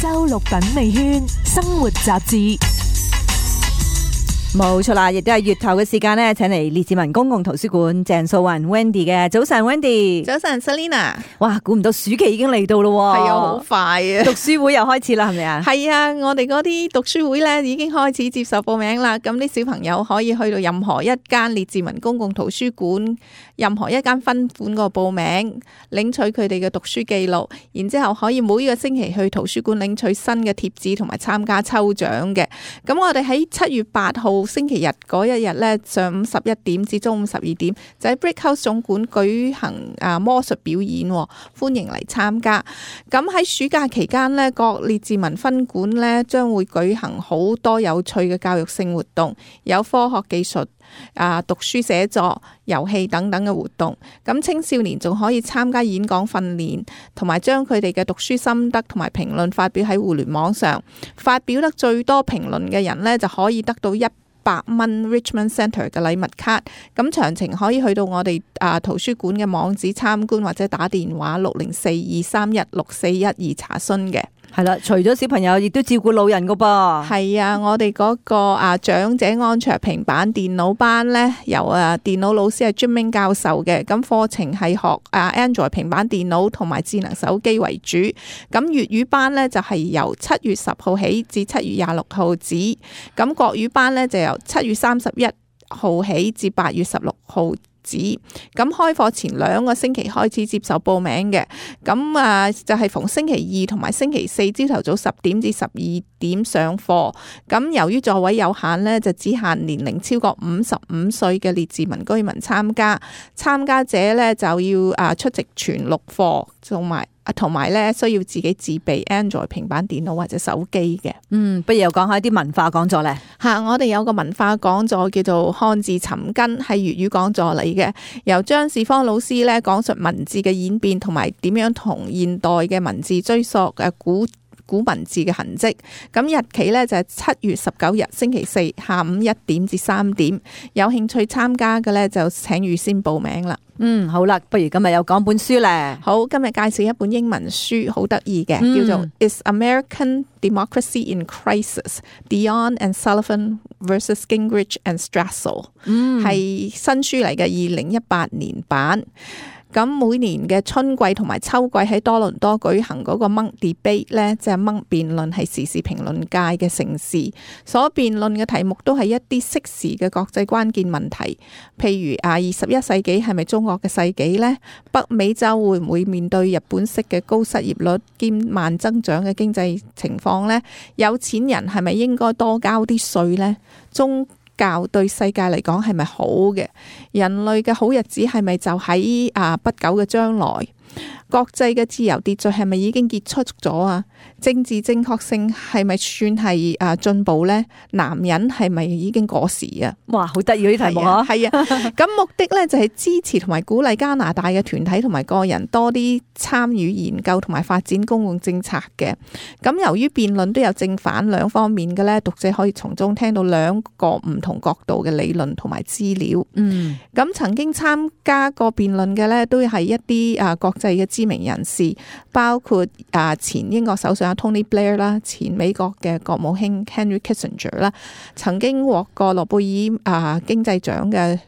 周六品味圈生活雜誌。 冇錯啦，亦都係月頭嘅時間呢，請嚟列治文公共圖書館鄭素雲 Wendy 嘅。早晨 Wendy。 早晨 Selina。 哇，估唔到暑期已經嚟到咯。 係啊，好快啊！ 讀書會又開始啦，係咪啊？ 係啊，我哋嗰啲讀書會咧已經開始接受報名啦。咁啲小朋友可以去到任何一間列治文公共圖書館，任何一間分館個報名，領取佢哋嘅讀書記錄，然之後可以每個星期去圖書館領取新嘅貼紙同埋參加抽獎嘅。咁我哋喺7月8號星期日嗰一日咧，上午11點至中午12點，就喺 Brick House 總館舉行魔術表演，歡迎嚟參加。咁喺暑假期間咧，各列治文分館咧將會舉行好多有趣嘅教育性活動，有科學技術、讀書寫作、遊戲等等嘅活動。咁青少年仲可以參加演講訓練，同埋將佢哋嘅讀書心得同埋評論發表喺互聯網上。發表得最多評論嘅人呢，就可以得到100蚊 Richmond Centre 嘅禮物卡。咁詳情可以去到我哋圖書館嘅網址參觀，或者打電話604-231-6412查詢嘅。 係啦，除咗小朋友，亦都照顧老人噶噃。 係啊，我哋嗰個長者安卓平板電腦班呢，由電腦老師係專名教授嘅。咁課程係學Android 平板電腦同埋智能手機為主。咁粵語班呢，就係由7月10號起至7月26號止。咁國語班呢，就由7月31號起至8月16號。咁開課前2個星期開始接受報名嘅。咁就係逢星期二同埋星期四朝頭早10點至12點上課。咁由於座位有限呢，就只限年齡超過55歲嘅列治文居民參加。參加者呢，就要出席全6課，同埋咧需要自己自備 Android 平板電腦或者手機嘅。 不如又講下啲文化講座咧。 我哋有個文化講座叫做漢字尋根，係粵語講座嚟嘅，由張士芳老師咧講述文字嘅演變同埋點樣同現代嘅文字追溯古文字嘅痕跡。咁日期咧就係7月19日星期四下午1點至3點。有興趣參加嘅咧就請預先報名啦。 好啦，不如今日又講本書咧。 好，今日介紹一本英文書，好得意嘅，叫做 Is American Democracy in Crisis? Dion and Sullivan versus Gingrich and Strassel，係新書嚟嘅，2018年版。咁每年嘅春季同埋秋季喺多倫多舉行嗰個 Munk Debate 咧，即係 Munk 辯論，係時事評論界嘅盛事。所辯論嘅題目都係一啲適時嘅國際關鍵問題，譬如21世紀係咪中國嘅世紀呢？北美洲會唔會面對日本式嘅高失業率兼慢增長嘅經濟情況呢？有錢人係咪應該多交啲稅呢？宗教對世界嚟講係咪好嘅？人類嘅好日子係咪就喺不久嘅將來？國際嘅自由秩序係咪已經結束咗啊？政治正確性係咪算係進步呢？男人係咪已經過時啊？ 哇，好得意呢啲題目啊！ 係啊，咁目的呢就係支持同埋鼓勵加拿大嘅團體同埋個人多啲參與研究同埋發展公共政策嘅。咁由於辯論都有正反兩方面嘅呢，讀者可以從中聽到2個唔同角度嘅理論同埋資料。咁曾經參加過辯論嘅呢，都係一啲國際嘅知名人士，包括前英國首相Tony Blair 啦，前美國嘅國務卿 Henry Kissinger 啦，曾經獲過諾貝爾經濟獎嘅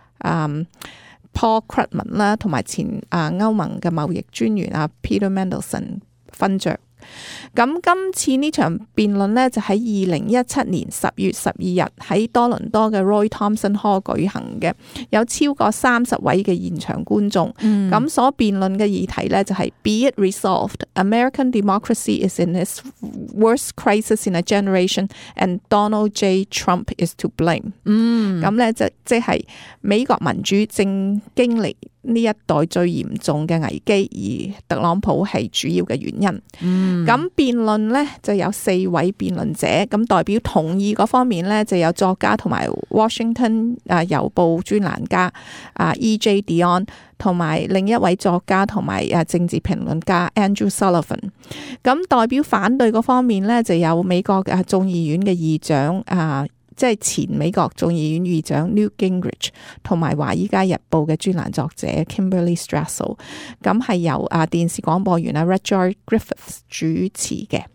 Paul Krugman 啦，同埋前歐盟嘅貿易專員Peter Mandelson 勳爵。咁今次呢場辯論呢，就喺2017年10月12日喺多倫多嘅 Roy Thomson Hall 舉行嘅，有超過30位嘅現場觀眾。咁所辯論嘅議題呢，就係 Be it resolved, American democracy is in its worst crisis in a generation, and Donald J. Trump is to blame。咁呢就即係美國民主正經歷呢一代最嚴重嘅危機，而特朗普係主要嘅原因。咁辯論呢就有4位辯論者，咁代表同意嗰方面呢，就有作家同埋 Washington 郵報專欄家E.J. Dion， 同埋另一位作家同埋政治評論家 Andrew Sullivan。咁代表反對嗰方面呢，就有美國眾議院嘅議長即係前美國眾議院議長 Newt Gingrich， 同埋華爾街日報嘅專欄作者 Kimberly Strassel。咁係由電視廣播員Rudyard Griffiths 主持嘅。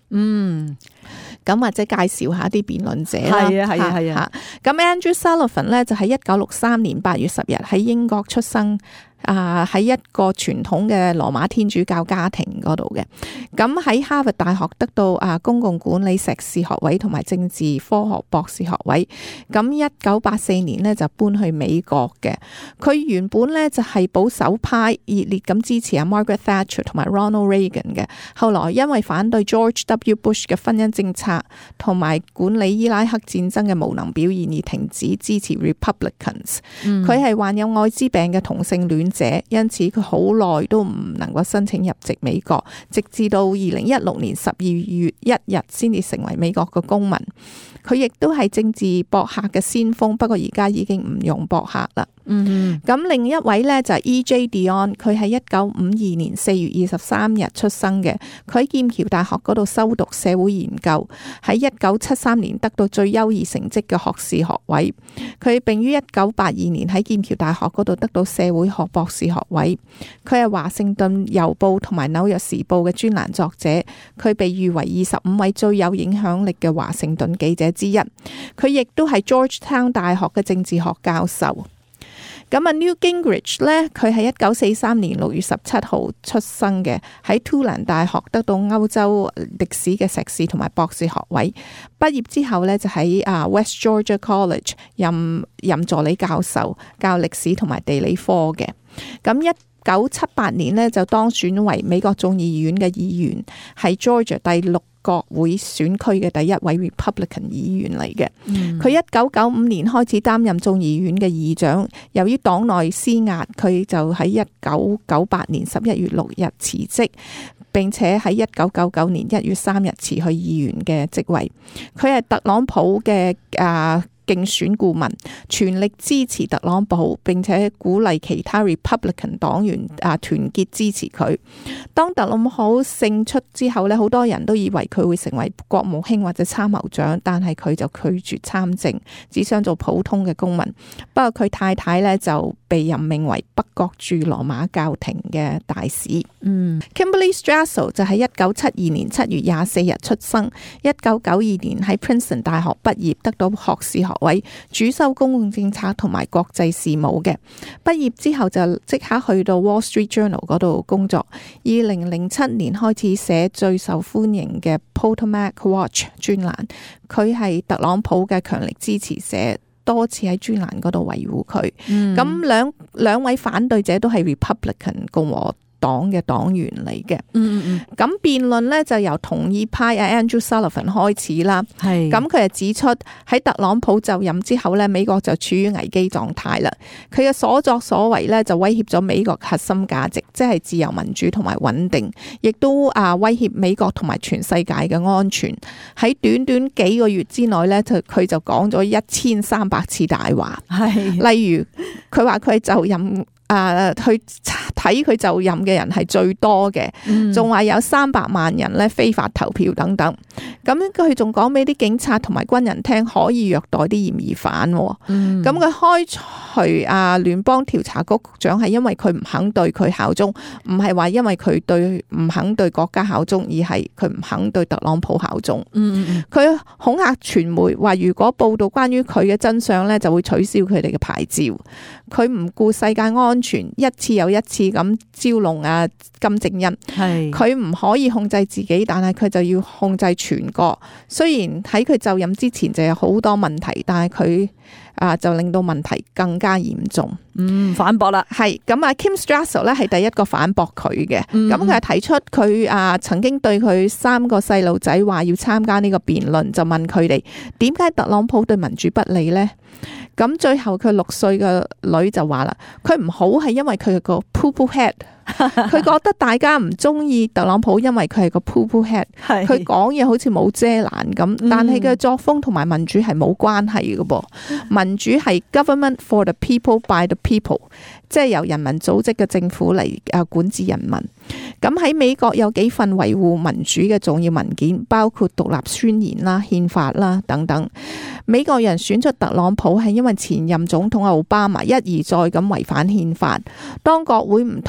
咁或者介紹下啲辯論者啦。 係啊。 咁 Andrew Sullivan 咧就喺1963年8月10日喺英國出生。喺一個傳統嘅羅馬天主教家庭嗰度嘅，咁喺哈佛大學得到公共管理碩士學位同埋政治科學博士學位。咁1984年呢就搬去美國嘅。佢原本呢就係保守派，熱烈咁支持Margaret Thatcher 同埋 Ronald Reagan 嘅。後來因為反對 George W. Bush 嘅婚姻政策同埋管理伊拉克戰爭嘅無能表現而停止支持 Republicans。佢係患有愛滋病嘅同性戀者，因此佢好耐都唔能夠申請入籍美國，直至到2016年12月1日先至成為美國嘅公民。佢亦都係政治博客嘅先鋒，不過而家已經唔用博客啦。咁另一位呢，就係 E.J. Dionne， 佢係1952年4月23日出生嘅。佢喺劍橋大學嗰度修讀社會研究，喺1973年得到最優異成績嘅學士學位。佢並於1982年喺劍橋大學嗰度得到社會學博士學位。佢係華盛頓郵報同埋紐約時報嘅專欄作者，佢被譽為25位最有影響力嘅華盛頓記者之一。佢亦都係 Georgetown 大學嘅政治學教授。咁Newt Gingrich 咧，佢係1943年6月17號出生嘅，喺 Tulane 大學得到歐洲歷史嘅碩士同埋博士學位。畢業之後咧，就喺West Georgia College 任助理教授，教歷史同埋地理科嘅。咁1978年呢，就當選為美國眾議院嘅議員，係 Georgia 第6國會選區嘅第一位 Republican 議員嚟嘅。佢1995年開始擔任眾議院嘅議長，由於黨內施壓，佢就喺1998年11月6日辭職，並且喺1999年1月3日辭去議員嘅職位。佢係特朗普嘅競選顧問，全力支持特朗普，並且鼓勵其他 Republican 黨員團結支持佢。當特朗普勝出之後呢，好多人都以為佢會成為國務卿或者參謀長，但係佢就拒絕參政，只想做普通嘅公民。不過佢太太呢，就被任命為北角駐羅馬教廷嘅大使。Kimberly Strassel 就喺1972年7月24日出生，1992年喺 Princeton 大學畢業，得到學士學位，主修公共政策同埋國際事務嘅。畢業之後就即刻去到 Wall Street Journal 嗰度工作。2007年開始寫最受歡迎嘅 Potomac Watch 專欄，佢係特朗普嘅強力支持者，多次喺專欄嗰度維護佢。咁兩位反對者都係 Republican 共和黨嘅黨員嚟嘅。咁辯論呢就由同意派Andrew Sullivan 開始啦。咁佢係指出喺特朗普就任之後呢，美國就處於危機狀態啦。佢嘅所作所為呢，就威脅咗美國核心價值，即係自由民主同埋穩定，亦都威脅美國同埋全世界嘅安全。喺短短幾個月之內呢，佢就講咗1300次大話。例如佢話佢就任去睇佢就任嘅人係最多嘅，仲話有300萬人咧非法投票等等。咁佢仲講俾啲警察同埋軍人聽可以虐待啲嫌疑犯。咁佢開除聯邦調查局局長係因為佢唔肯對佢效忠，唔係話因為佢唔肯對國家效忠，而係佢唔肯對特朗普效忠。佢恐嚇傳媒話，如果報道關於佢嘅真相咧，就會取消佢哋嘅牌照。佢唔顧世界安全，一次又一次咁招弄金正恩。佢唔可以控制自己，但係佢就要控制全國。雖然喺佢就任之前就有好多問題，但係佢就令到問題更加嚴重。 反駁啦。係咁Kim Strassel 咧係第一個反駁佢嘅。咁佢係提出佢曾經對佢3個細路仔話要參加呢個辯論，就問佢哋點解特朗普對民主不利呢？咁最後佢6歲嘅女就話啦，佢唔好係因為佢係個 poo-poo head， 佢覺得大家唔中意特朗普，因為佢係個 poo-poo head， 佢講嘢好似冇遮攔咁，但係佢嘅作風同埋民主係冇關係嘅噃。民主係 government for the people by the people， 即係由人民組織嘅政府嚟管治人民。咁喺美國有幾份維護民主嘅重要文件，包括獨立宣言啦、憲法啦等等。美國人選出特朗普係因為前任總統奧巴馬一而再咁違反憲法。當國會唔通過佢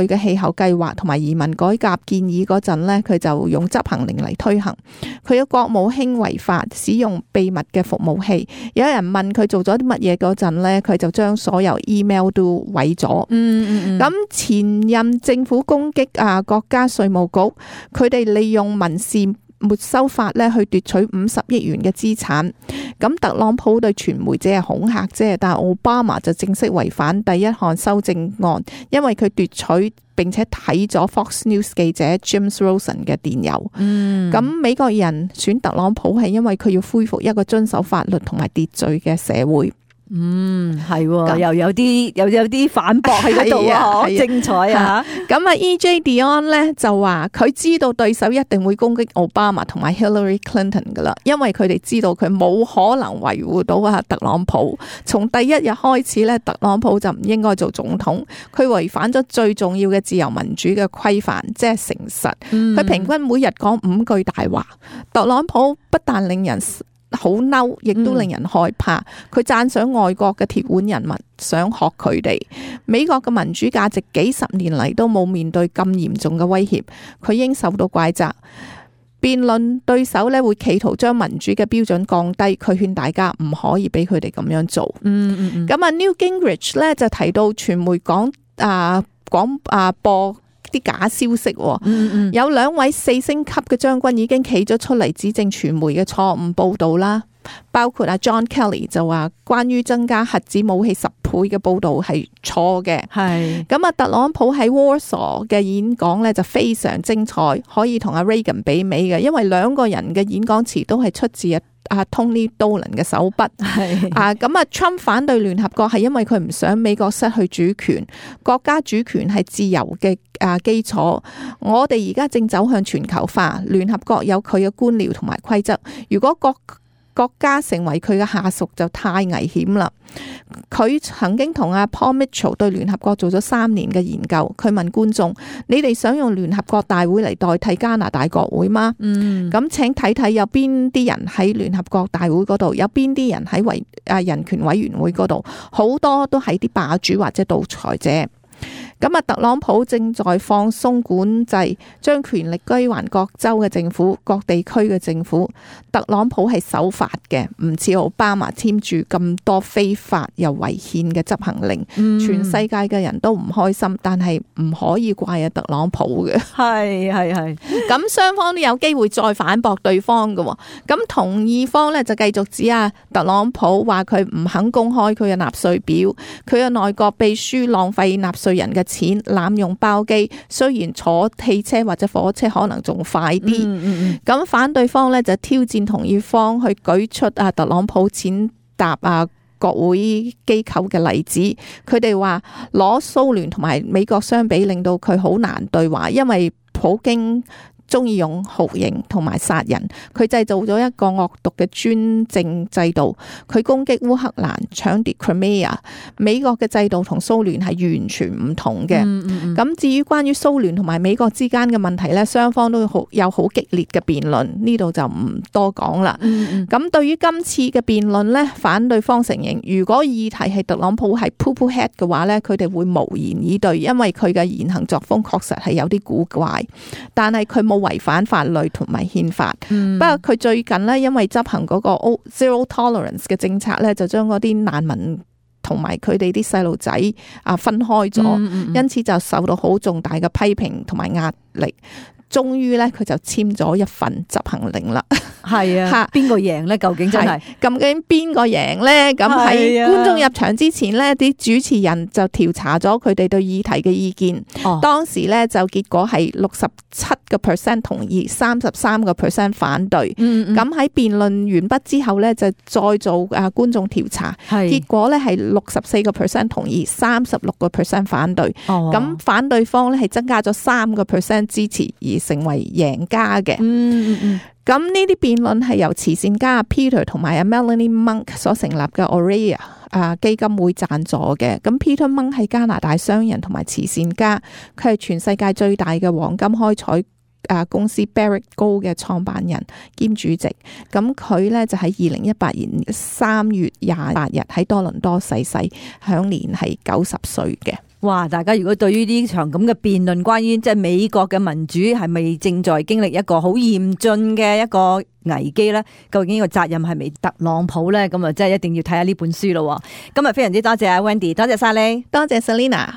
佢嘅氣候計劃同埋移民改革建議嗰陣呢，佢就用執行令嚟推行。佢嘅國務卿違法使用秘密嘅服務器，有人問佢做咗啲乜嘢嗰陣呢，佢就將所有 email 都毀咗。咁前任政府攻擊國家稅務局，佢哋利用民事沒收法咧去奪取50億元嘅資產。咁特朗普對傳媒只係恐嚇啫，但係奧巴馬就正式違反第一項修正案，因為佢奪取並且睇咗 Fox News 記者 James Rosen 嘅電郵。咁美國人選特朗普係因為佢要恢復一個遵守法律同埋秩序嘅社會。 係又有啲反駁喺嗰度啊，精彩啊！ 咁EJ Dionne 咧就話佢知道對手一定會攻擊奧巴馬同埋 Hillary Clinton 噶啦，因為佢哋知道佢冇可能維護到特朗普。從第一日開始咧，特朗普就唔應該做總統，佢違反咗最重要嘅自由民主嘅規範，即係誠實。佢平均每日講5句大話。特朗普不但令人好嬲，亦都令人害怕。佢讚賞外國嘅鐵腕人民，想學佢哋。美國嘅民主價值幾十年嚟都冇面對咁嚴重嘅威脅，佢應受到怪責。辯論對手咧會企圖將民主嘅標準降低，佢勸大家唔可以俾佢哋咁樣做。咁Newt Gingrich 咧就提到傳媒播啲假消息，有2位4星級嘅將軍已經企咗出嚟指正傳媒嘅錯誤報導啦，包括John Kelly 就話關於增加核子武器10倍嘅報導係錯嘅。咁特朗普喺 Warsaw 嘅演講咧就非常精彩，可以同Reagan 媲美嘅，因為2個人嘅演講詞都係出自Tony Dolan 嘅手筆。Trump 反對聯合國係因為佢唔想美國失去主權，國家主權係自由嘅基礎。我哋而家正走向全球化，聯合國有佢嘅官僚同埋規則，如果國家成為佢嘅下屬就太危險啦。佢曾經同Paul Mitchell 對聯合國做咗3年嘅研究。佢問觀眾：你哋想用聯合國大會嚟代替加拿大國會嗎？咁請睇睇有邊啲人喺聯合國大會嗰度，有邊啲人喺人權委員會嗰度，好多都係啲霸主或者獨裁者。特朗普正在放鬆管制，將權力歸還各州嘅政府、各地區嘅政府。特朗普係守法嘅，唔似奧巴馬簽住咁多非法又違憲嘅執行令。全世界嘅人都唔開心，但係唔可以怪特朗普嘅。係。咁雙方都有機會再反駁對方嘅。咁同意方咧就繼續指特朗普話佢唔肯公開佢嘅納稅表，佢嘅內閣秘書浪費納稅人嘅錢，濫用包機，雖然坐汽車或者火車可能仲快啲。咁反對方咧就挑戰同意方去舉出特朗普踐踏國會機構嘅例子。佢哋話攞蘇聯同埋美國相比，令到佢好難對話，因為普京中意用酷刑同埋殺人，佢製造咗一個惡毒嘅專政制度，佢攻擊烏克蘭，搶奪 Crimea。美國嘅制度同蘇聯係完全唔同嘅。咁至於關於蘇聯同埋美國之間嘅問題呢，雙方都有好激烈嘅辯論，呢度就唔多講啦。咁對於今次嘅辯論呢，反對方承認，如果議題係特朗普係 poo-poo head 嘅話呢，佢哋會無言以對，因為佢嘅言行作風確實係有啲古怪，但係佢冇違反法律同埋憲法。不過佢最近呢，因為執行嗰個 Zero Tolerance 嘅政策呢，就將嗰啲難民同埋佢哋啲細路仔分開咗，因此就受到好重大嘅批評同埋壓力。終於咧，佢就簽咗一份執行令啦。 係啊，邊個贏咧？究竟真係究竟邊個贏咧？咁喺觀眾入場之前咧，啲主持人就調查咗佢哋對議題嘅意見。當時咧就結果係67% 同意，33% 反對。咁喺辯論完畢之後咧，就再做觀眾調查，結果咧係64% 同意，36% 反對。咁反對方咧係增加咗3% 支持，而成為贏家嘅。咁呢啲辯論係由慈善家 Peter 同埋Melanie Monk 所成立嘅 Aurea 基金會贊助嘅。咁 Peter Monk 係加拿大商人同埋慈善家，佢係全世界最大嘅黃金開採公司 Barrick Gold 嘅創辦人兼主席。咁佢咧就喺2018年3月28日喺多倫多逝世，享年係90歲嘅。 哇！大家如果對於呢場咁嘅辯論，關於即係美國嘅民主係咪正在經歷一個好嚴峻嘅一個危機呢？究竟呢個責任係咪特朗普呢？咁啊，真係一定要睇下呢本書咯。今日非常之多謝阿 Wendy，多謝晒你， 多謝 Selina。